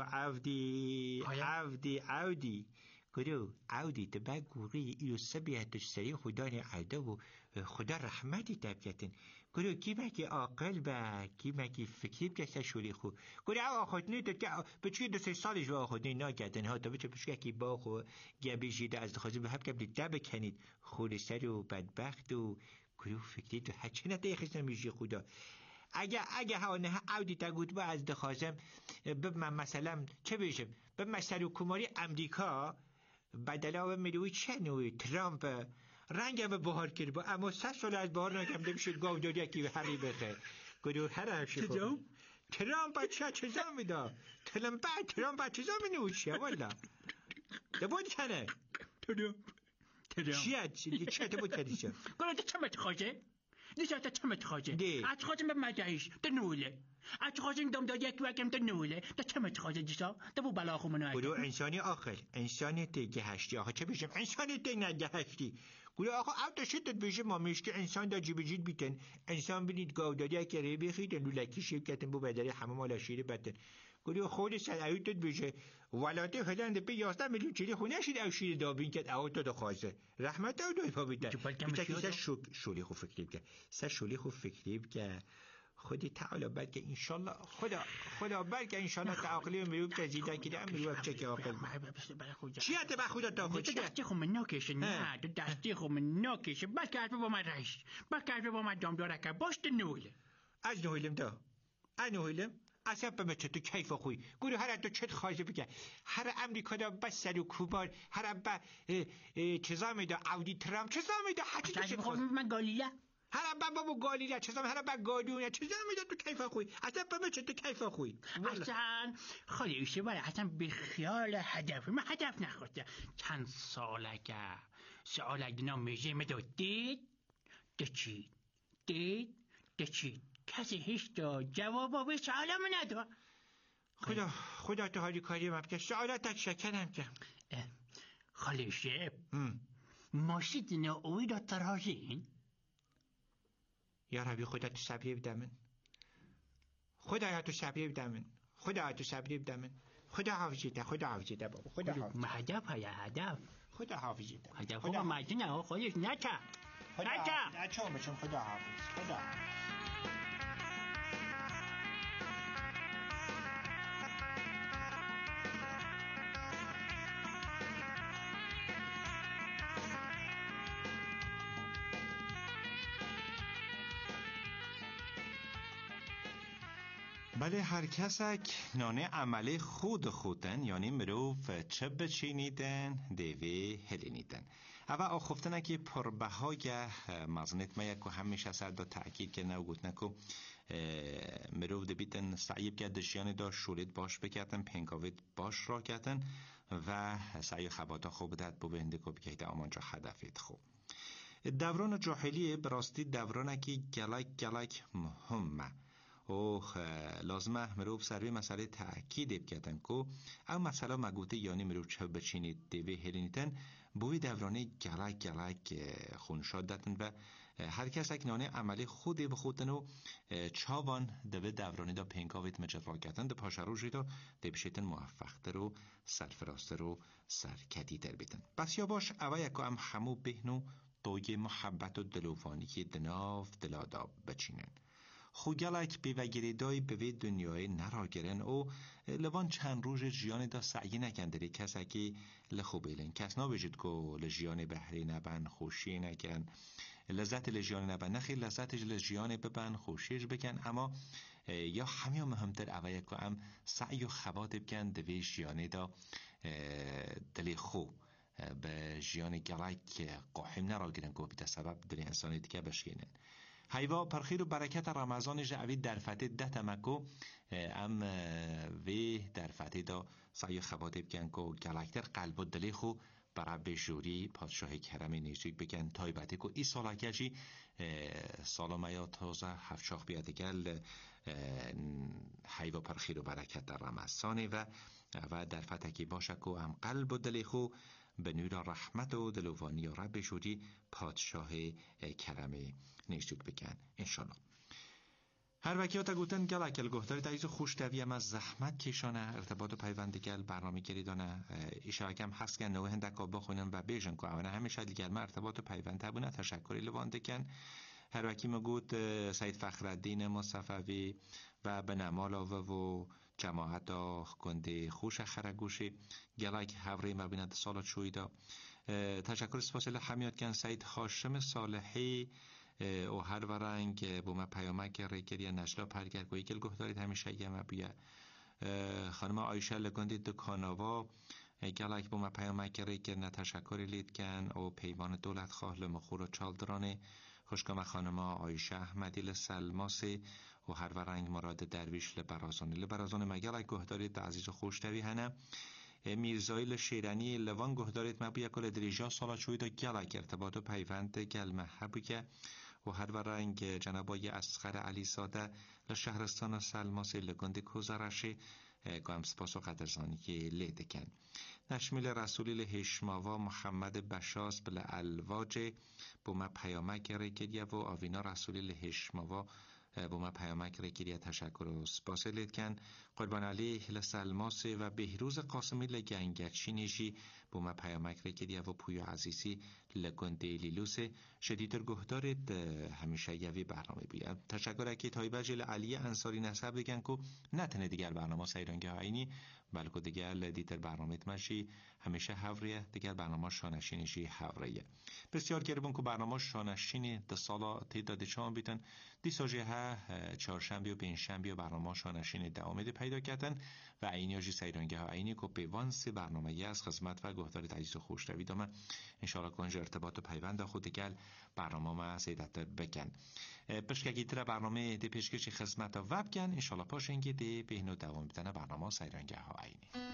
عودی کدو عودی تبا گوری ایو سبیه سری خدا نعده و خدا رحمتی تبکتن کدو کیمکی عاقل با کیمکی فکری بکسته شوری خو کدو آخوتنی که بچه 2-3 سالش آخوتنی ناگردن ها تا بچه پشککی باخ و گبی جیده از دخوازی به هب کبلی دب کنید خورستر و بدبخت و کدو فکری تو هچه نتایخش نمیشی خدا اگه ها نه عودی تا گود با از دخوازم من مثلا چه بیشم من سر کماری امریکا بدلا و میدوی چه نوی ترامپ رنگم بهار کرد با اما 100 سال از بهار نکم نمیشد گاو دادی کی به هری بخه گدو هر همشی خوب ترامپ چه زامیدا ترامپ چه زامینو چیه والا دبود کنه چیه تبود کدیشه گلو چه متخواجه دیشا تا چه متخواجه اتخواجه به مدهیش دنوله اتخواجه دم دا یک وکم دنوله تا چه متخواجه دیشا تا بو بلا خو منو گلو انسانی آخر انسانی تیگه هشتی آخه چه بشم انسانی تیگه نگه هشتی گلو آخه او تا شدت بشه ما میشتی انسان دا جیب جید بیتن انسان بینید گاودادی اکه ری بخیدن لولکی شیب کتن بو بداری همه مالا شیره بتن گلو خود سر اویتت بشه ولاته هلند به 11 میلیون چیلی خونه شید او شیر دابین کت او تو خواسته رحمت او دوی پا بیتن بیتن شولی خو فکری بکن خودی تعالی بلکه انشالله خدا بلکه انشالله تعاقلی میروب که زیده که میروب چه که عاقل چیه ته بخودا تا خود چیه دستی خو من ناکشه نه دستی خو من ناکشه بلکه حرف با من رئیس بلکه حرف با من دامداره که باش نوله از نویلم دا نویلم اصلا به مچه تو کیف خوی گروه هر تو چت خواهی بگه هر امریکا دا بس سر و کوبار هر با چیزا میده عودی ترامپ چیزا میده حتی تو چت خواهی من گالیله هر با گالیله چیزا هر با گادونه چیزا میده تو کیف خوی اصلا به مچه تو کیف خوی اصلا خالی ایشه ولی اصلا به خیال هدف من هدف نخواسته چند سالگه نامیجه میدو دید دچید کسی هیچ دا جوابا به سوالم ندو خدا تو حالی کاری مبکه سوالات شکنم که خالی شب ماشید نه اوی دا تراجین یا ربی خدا تو صبری بدمن خدا تو صبری بدمن خدا حافظیده بابا خدا حافظیده هدف هدف خدا حافظیده هدف خدا مجنه خودش نچه نچه بچون خدا حافظ بله هر کسک نانه عمله خودن یعنی مروف چه بچینیدن دیوی هلینیدن اما آخفتنه که پربهای مزنت میکو همیشه سر دا تأکید که نو گوت نکو مروف دبیتن سعیب گردشیان دا شولید باش بکردن پنگاوید باش را کردن و سعی خباتا خوب داد بو بهنده کو بکهده آمانجا هدفید خوب دوران جاهلیه براستی دورانه که گلک مهمه و لازمه مروب سروی مسئله تأکید بکردن که او مسئله مگوته یعنی مروب چه بچینید دیوی هلینیتن بوی دورانه گلک خونشاد داتن و هر کس اکنانه عملی خودی بخودن و چاوان دوی دورانه دا پینکاویت مجرا کردن دا پاشروجی دا دیبشیتن موفقتر و سرفراستر و سرکدیتر بیتن بس یا باش اوه یکو هم همو بهنو دوی محبت و دلوفانی که دناف دلادا بچینن خوگلک بیوگریدای به دنیای نراگرن او لوان چند روز جیان دا سعی نکندری کسکی لخوبیلن کس نبیجید که لجیان بحری نبن خوشی نکن لذت لجیان نبن نخی لذت لجیان ببن خوشیش بکن اما یا همیا مهمتر اوه که هم سعی و خبات بکن دوی جیانه دا دلی خو به جیان گلک قاحم نراگرن که بیده سبب دلی انسانی دیگه بشینن حیوا پرخیر و برکت رمضان جعوی در فتح ده تمکو ام وی در فتح دا سعی خبات بکن که گلکتر قلب و دلی خو برای به جوری پادشاه کرم نیزیک بکن تایبتی که ای سالا کشی سالا میا تازه هفشاخ بیاده گل حیوا پرخیر و برکت در رمضان و در فتح که باشه که هم قلب و دلی خو به نور رحمت و دلوانی و رب جوری پادشاه کرم نیشتوک بکن انشالله. هر وکیات گوتن گل اکل گهداری تایز خوشتوی هم از زحمت کشانه ارتباط و پیوند گل برنامه گریدانه ایشاکم هست که نوه هندک بخونن و بیجن که اونا همیشه دیگر ما ارتباط و پیوند تبونه تشکری لوانده کن. هر وکی مگود سید فخرالدین مصطفی و بنمال و جماعت کنده خوش خرگوشی گلک هوری مبیند سالات شویدا تشکر سپاس لحمیات کن سید هاشم صالحی و هر ورنگ با ما پیامک ریکری نشلا پرگرگویی کل گفت دارید همیشه یه مبیه خانم آیشه لگندی دکاناوا گلک با ما پیامک ریکر نتشکری لید کن و پیمان دولت خواه لمخور و چالدرانه خوشکام خانم آیشه احمدی لسلماسی و هر ورنگ مراد درویش لبرازان مگلک گفت دارید عزیز و خوشتوی هنه میرزایل شیرانی لوان گفت دارید مبیه کل دریجا سالا چوید و گلک ارتباط و پیوند گل محبی که و هر ورنگ جنابای اسخر علی ساده لشهرستان سلماسی لگند کوزرشی گام سپاس و قدرزانی که لیده کن نشمیل رسولی لهشماوا محمد بشاس بل الواج بوما پیامک ریکریه و آوینا رسولی لهشماوا بوما پیامک ریکریه تشکر و سپاس لید کن قربان علی لسلماسی و بهروز قاسمی لگنگرچی نیجی بوما پیامک ریکریه و پویا عزیزی لگنده لیلوس شدیدر گهدارید همیشه یوی برنامه بیاد تشکر اکی تایبه علی انصاری نصب دیگن که نتنه دیگر برنامه سیرانگه هاینی بلکه دیگر دیتر برنامه تمشی همیشه هوریه دیگر برنامه شانشینیشی هوریه بسیار گربون که برنامه شانشینی ده سالا تعداد چهان بیتن دی ساجه ها چهارشنبه و پنجشنبه برنامه شانشینی دوامده پیدا کردن و اینیاجی سیرانگه ها اینی که پیوانس برنامه ی از خدمت و گهدارید عزیز و خوش روید و انشاءالله کنج ارتباط و پیوند خود دیگر برنامه ما سیدت بکن پشکگی تر برنامه دی پیشکشی خدمت و وب کن انشاءالله پاشنگی دی بهنو دوام بیتن برنامه سیرانگه ها اینی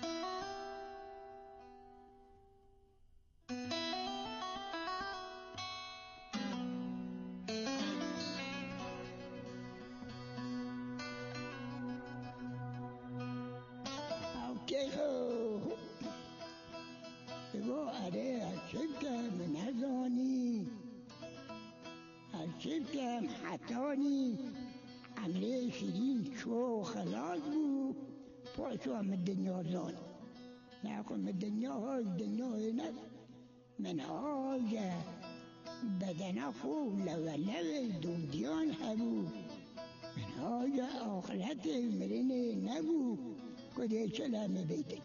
شبکم حتانی عمله شیرین چو خلاص بود پاشو هم دنیا زاد نکن دنیا های دنیا نه من های بدن خوب لولو دودیان هبو من های آخرت مرنه نبو کده چلم بیده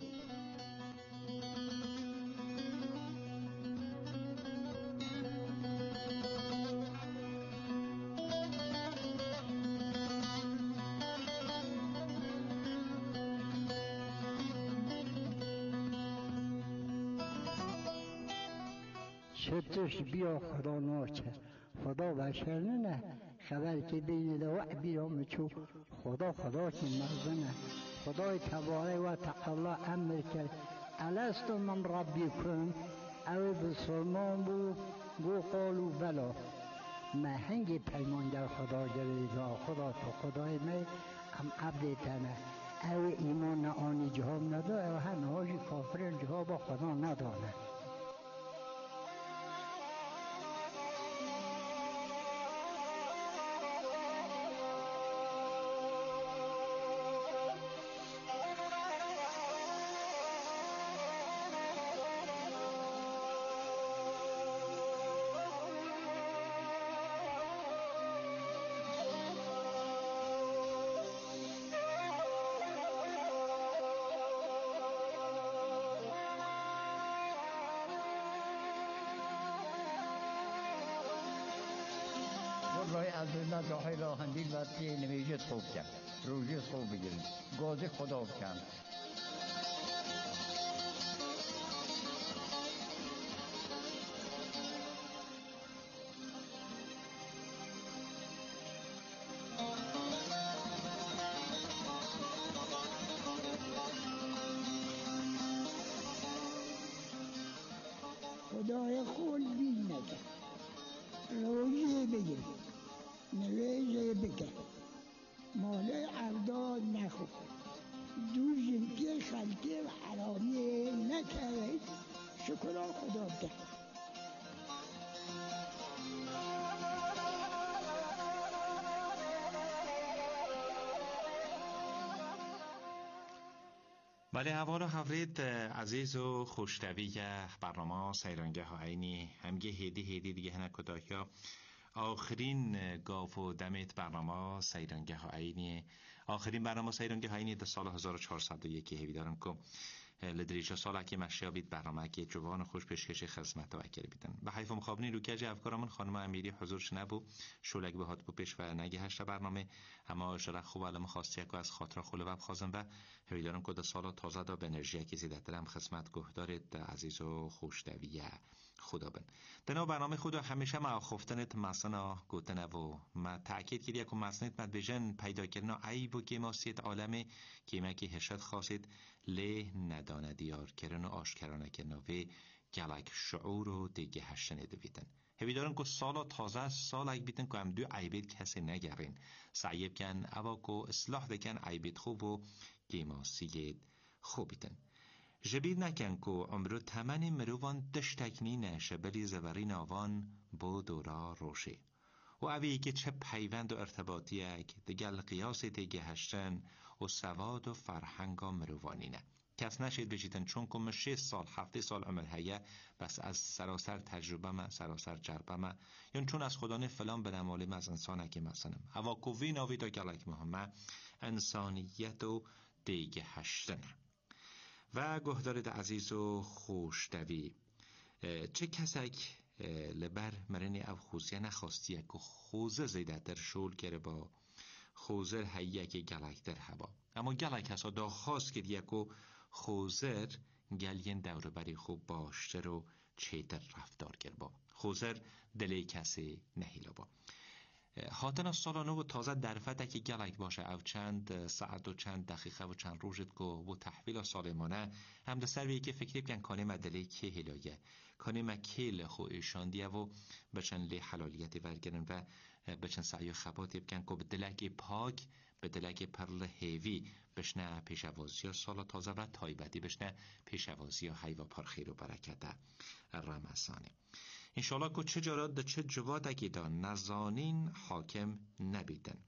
شتش بیا خدا ناچه خدا بشر نه خبر که بین دو بیا مچو خدا که مردنه خدای تبارک و تعالی امر کرد الست من ربکم او بسلمان بو گو قالو بلا محنگ پیمان در خدا گرید خدا تو خدای می هم عبد تنه او ایمان آنی جهاب نداره و همه هاشی کافر جهاب خدا نداره نه جاهای راه اندیل و تی نمیجت خوب کرد روزی خوب بگیریم گازه خدا بکن. خدای خود بین نکن روزی بگیر نویزه بکن مال عبدال نخو دوزی که خلقی و حرامی نکره شکران خدا بکن. بله هوا رو هفرید عزیز و خوشتوی برنامه سیرانگه ها اینی همگه هیدی دیگه هنه کدایا آخرین گاف و دمت برنامه سیرانگه ها اینی آخرین برنامه سیرانگه ها اینی در سال 1401 هیوی دارم که لدریجا سال که مشیا بید برنامه که جوان خوش پیشکش خدمت وکر بیدن به حیف مخابنی رو که افکارمون خانم امیری حضورش نبو شولک به هات بو پیش و نگه هشت برنامه اما شرح خوب علم خواستی که از خاطر خول وب خازم و هیوی دارم که در سال تازه دا به انرژی که زیده ترم خدمت گوه دارید عزیز و خوشتوی خدا بن دنا برنامه خدا همیشه ما خفتنت مسنا گوتنه و ما تاکید کردی که مسنت مد بجن پیدا کردن عیب و کیماسیت عالمه کیما که هشت خاصید له ندانه دیار کردن و آشکارانه کردن و گلک شعور و دیگه هشتنه دویدن همی دارن که سالا تازه سال اگه بیتن که هم دو عیبید کسی نگرین سعیب کن اوا که اصلاح دکن عیبید خوب و کیماسیت خوب بیتن جبیر نکن که عمرو تمن مروان دشتکنی نشه بلی زورین آوان با دورا روشه و اوی که چه پیوند و ارتباطی اک دگل قیاس دیگه هشتن و سواد و فرهنگ مروانی نه کس نشید بشیدن چون که 6 سال 7 سال عمر هیه بس از سراسر تجربه ما سراسر جربه ما یون چون از خدا نه فلان به نمالیم از انسانه که مثلا اوا کووی ناوی دا گلک مهمه انسانیت و دیگه هشتنه و گهدارد عزیز و خوشتوی چه کسک لبر مرنی او خوزیه نخواستیه که خوزه زیده در شول کره با خوزر هیه که گلک در هوا اما گلک هسا دا خواست کردیه که خوزر گلین دور بری خوب باشتر و چیتر رفتار کرد با خوزر دلی کسی نهیلا با هاتن سالانه و تازه درفته که گلک باشه او چند ساعت و چند دقیقه و چند روزت که و تحویل سالمانه هم در سروی که فکری بگن کانه مدلی که هلایه کانه مکیل خو ایشان دیه و بچن لی حلالیتی ورگرن و بچن سعی و خباتی بگن که به دلک پاک به دلک پرل هیوی بشنه پیشوازی سال تازه و تایبتی بشنه پیشوازی حیوه پرخیر و برکت رمضانه انشالله که چه جارات ده چه جواد اگه دا نزانین حاکم نبیدن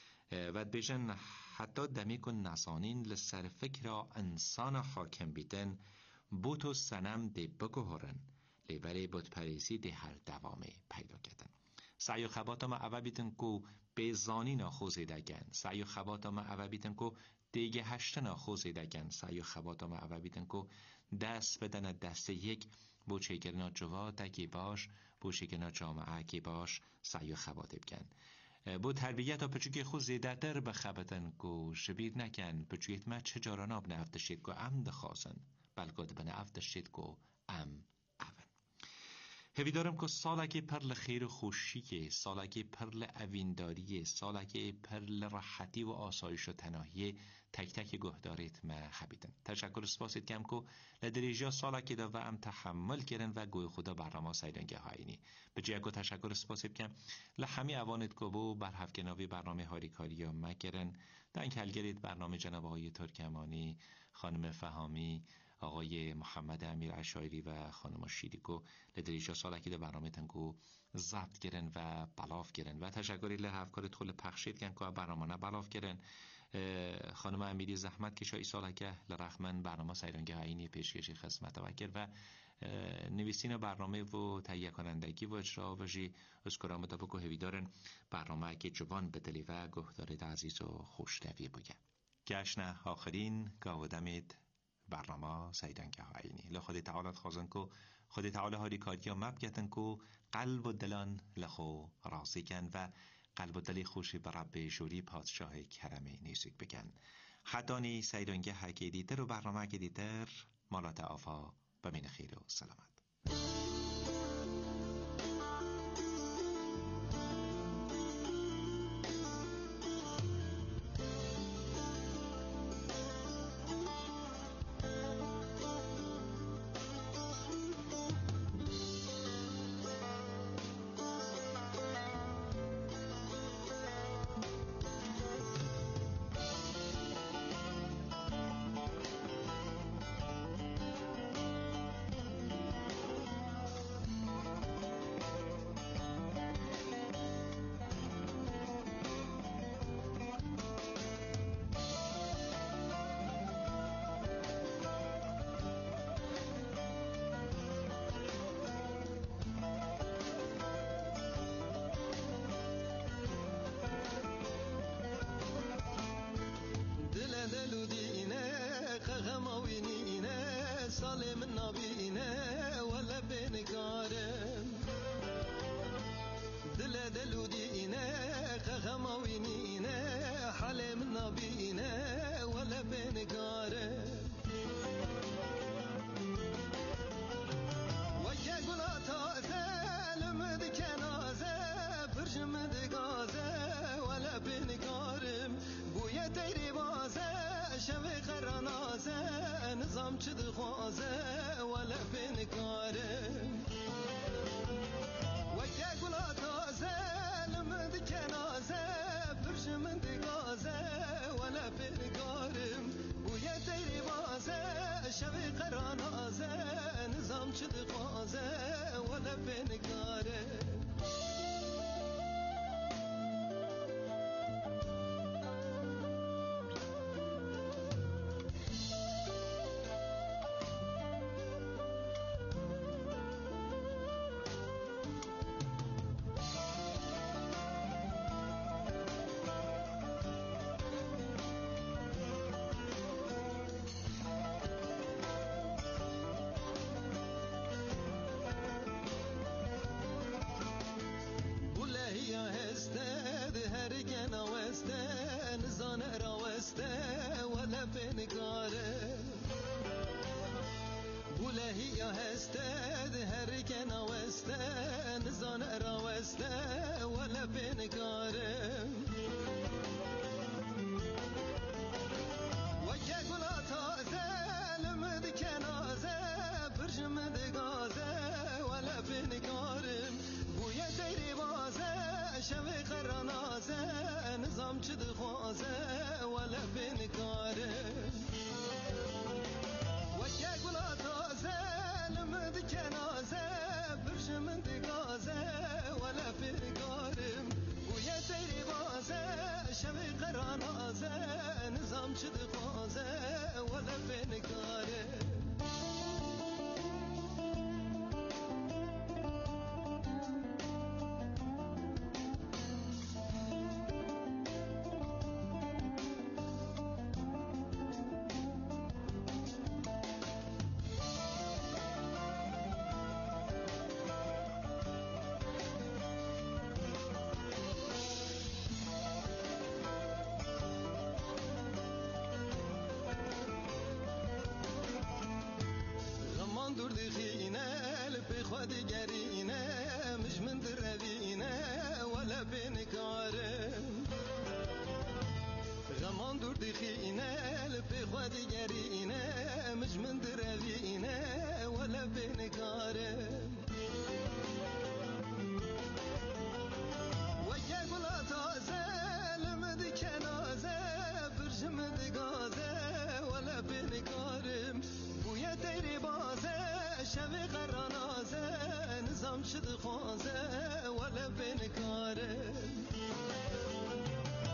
و بیشن حتی دمی کن نزانین لسر فکر انسان حاکم بیدن بوت و سنم ده بگوهرن لیبره بود پریسی ده هر دوامه پیدا کردن سعی و خبات ما اوه بیدن که بیزانین خوزیده گن سعی و خبات ما اوه بیدن که دیگه هشتن خوزیده گن سعی و خبات ما اوه بیدن که دست بدن دست یک بو چیکرنا جواد که باش بو چیکرنا جامعه که باش سعی و خبات بگن بو تربیت ها پچوکی خود زیده در بخبتن که شبیر نکن پچوکیت ما چه جاران آب نفتشید که ام دخواسن بلکه دبن افتشید که ام اون هوی دارم که سالکی پرل خیر و خوشیه سالکی پرل اوینداریه سالکی پرل راحتی و آسایش و تناهیه تک تک گهداریت ما خبیدن تشکر سپاسید کم که لدریجا سالکی دا و ام تحمل کرن و گوی خدا برنامه سیدنگه هاینی به جای که تشکر سپاسید کم لحمی اوانت که بو بر هفکناوی برنامه هاریکاری ها مکرن دن کلگرید برنامه جناب آقای ترکمانی خانم فهامی آقای محمد امیر عشایری و خانم شیریکو لدریجا سالکی ده برنامه تنگو ضبط گرن و بلاف گرن و تشکری له افکار طول پخشید کن که برنامه نه بلاف گرن خانم امیری زحمت کشایی سالکه لرحمن برنامه سیرانگه اینی پیشکشی خدمت وکر و نویسین برنامه و تهیه کنندگی و اجرا و جی اسکرام دا بکو هوی دارن برنامه که جوان بدلی و گهدارد عزیز و خوشتوی بگه گشنه آخرین گاودمید برنامه سیدنگه هاینی لخود تعالی خوازن کو خود تعالی هاری کاریا مبگتن کو قلب و دلان لخو راضی کن و قلب و دل خوشی به رب جوری پادشاه کرمی نیزک بکن. خدانی سیدانگه هکی دیتر و برنامه که دیتر مالات آفا بمین خیر و سلامت. نظام چه دخوازه ولا بین کارم وکه گلا تازه لمد کنازه برش من دگازه ولا بین کارم بوی دیری بازه شوی قرانازه نظام چه دخوازه ولا بین کارم بولهی هسته هر کنا وسته نزان را وسته ولا بین کارم وکه گلا تازه لمد کنازه برش مد گازه ولا بین کارم بوی دیری بازه شوی قرانازه نظام چه دخوازه ولا بین کارم وکه گلا تازه لمد کنازه برش من دگازه ولا فرگارم بوی دیری بازه شوی قرانازه نظام چه دخوازه ولا فرگارم دیگرینه مش من دروینه ولا بین کارم غمان دور دخینه لپی خوا دیگرینه مش من دروینه ولا بین کارم